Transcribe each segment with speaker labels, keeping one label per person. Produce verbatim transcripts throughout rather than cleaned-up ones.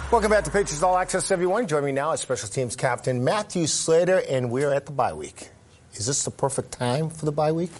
Speaker 1: Welcome back to Patriots All Access, everyone. Joining me now is Special Teams Captain Matthew Slater, and we're at the bye week. Is this the perfect time for the bye week?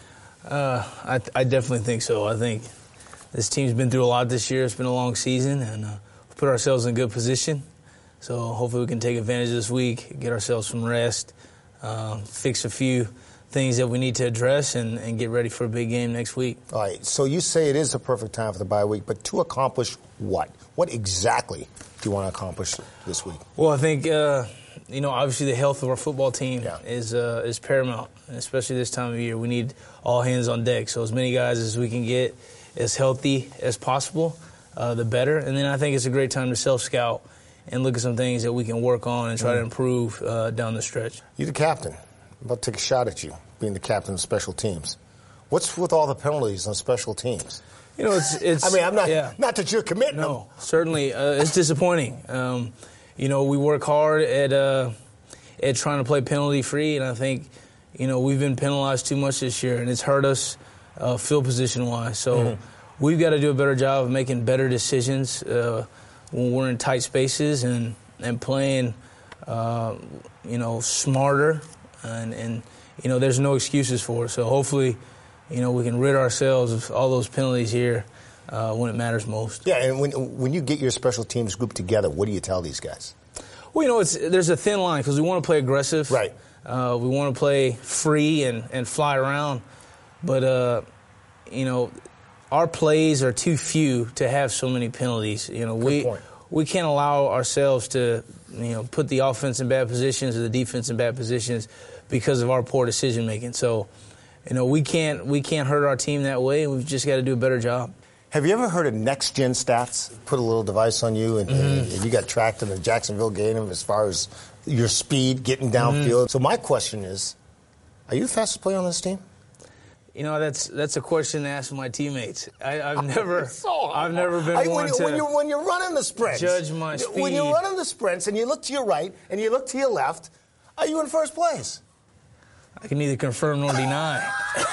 Speaker 2: Uh, I, I definitely think so. I think this team's been through a lot this year. It's been a long season, and uh, we've put ourselves in a good position. So hopefully we can take advantage of this week, get ourselves some rest, uh, fix a few things that we need to address, and, and get ready for a big game next week.
Speaker 1: All right, so you say it is the perfect time for the bye week, but to accomplish what? What exactly do you want to accomplish this week?
Speaker 2: Well, I think, uh, you know, obviously the health of our football team
Speaker 1: yeah.
Speaker 2: is uh, is paramount, and especially this time of year. We need all hands on deck, so as many guys as we can get as healthy as possible, uh, the better. And then I think it's a great time to self-scout and look at some things that we can work on and try mm. to improve uh, down the stretch.
Speaker 1: You're the captain. I'm about to take a shot at you, being the captain of special teams. What's with all the penalties on special teams?
Speaker 2: You know, it's, it's
Speaker 1: I mean, I'm not,
Speaker 2: yeah.
Speaker 1: not that you're committing
Speaker 2: No,
Speaker 1: them.
Speaker 2: certainly. Uh, it's disappointing. Um, you know, we work hard at uh, at trying to play penalty-free, and I think, you know, we've been penalized too much this year, and it's hurt us uh, field position-wise. So mm-hmm. we've got to do a better job of making better decisions uh, when we're in tight spaces and, and playing, uh, you know, smarter. And, and, you know, there's no excuses for it. So hopefully, you know, we can rid ourselves of all those penalties here uh, when it matters most.
Speaker 1: Yeah, and when when you get your special teams group together, what do you tell these guys?
Speaker 2: Well, you know, it's there's a thin line because we want to play aggressive.
Speaker 1: Right.
Speaker 2: Uh, we want to play free and, and fly around. But, uh, you know, our plays are too few to have so many penalties. You know,
Speaker 1: Good
Speaker 2: we
Speaker 1: point.
Speaker 2: we can't allow ourselves to, you know, put the offense in bad positions or the defense in bad positions because of our poor decision making. So, you know, we can't we can't hurt our team that way. We've just got to do a better job.
Speaker 1: Have you ever heard of Next Gen Stats? Put a little device on you, and, mm-hmm. and you got tracked in the Jacksonville game as far as your speed, getting downfield. Mm-hmm. So my question is, are you the fastest player on this team?
Speaker 2: You know, that's that's a question to ask my teammates. I, I've never,
Speaker 1: so
Speaker 2: I've never been
Speaker 1: I,
Speaker 2: one
Speaker 1: when,
Speaker 2: to
Speaker 1: when you're when you're running the sprints,
Speaker 2: judge my speed.
Speaker 1: When you're running the sprints and you look to your right and you look to your left, are you in first place?
Speaker 2: I can neither confirm nor deny.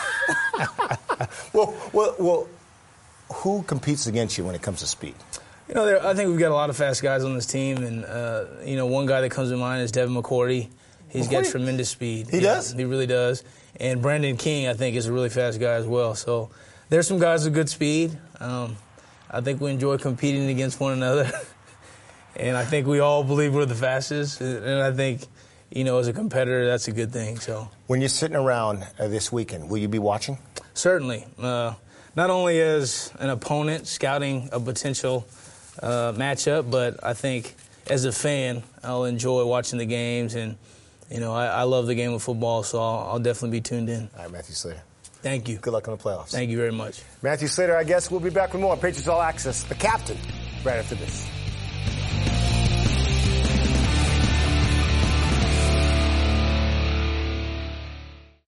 Speaker 1: well, well, well, who competes against you when it comes to speed?
Speaker 2: You know, there, I think we've got a lot of fast guys on this team, and uh, you know, one guy that comes to mind is Devin McCourty. He's McCourty? got tremendous speed.
Speaker 1: He
Speaker 2: yeah,
Speaker 1: does?
Speaker 2: He really does. And Brandon King, I think, is a really fast guy as well. So there's some guys with good speed. Um, I think we enjoy competing against one another. And I think we all believe we're the fastest. And I think, you know, as a competitor, that's a good thing. So
Speaker 1: when you're sitting around uh, this weekend, will you be watching?
Speaker 2: Certainly. Uh, not only as an opponent scouting a potential uh, matchup, but I think as a fan, I'll enjoy watching the games. And, you know, I, I love the game of football, so I'll, I'll definitely be tuned in.
Speaker 1: All right, Matthew Slater.
Speaker 2: Thank you.
Speaker 1: Good luck in the playoffs.
Speaker 2: Thank you very much.
Speaker 1: Matthew Slater, I guess we'll be back with more Patriots All Access. The captain, right after this.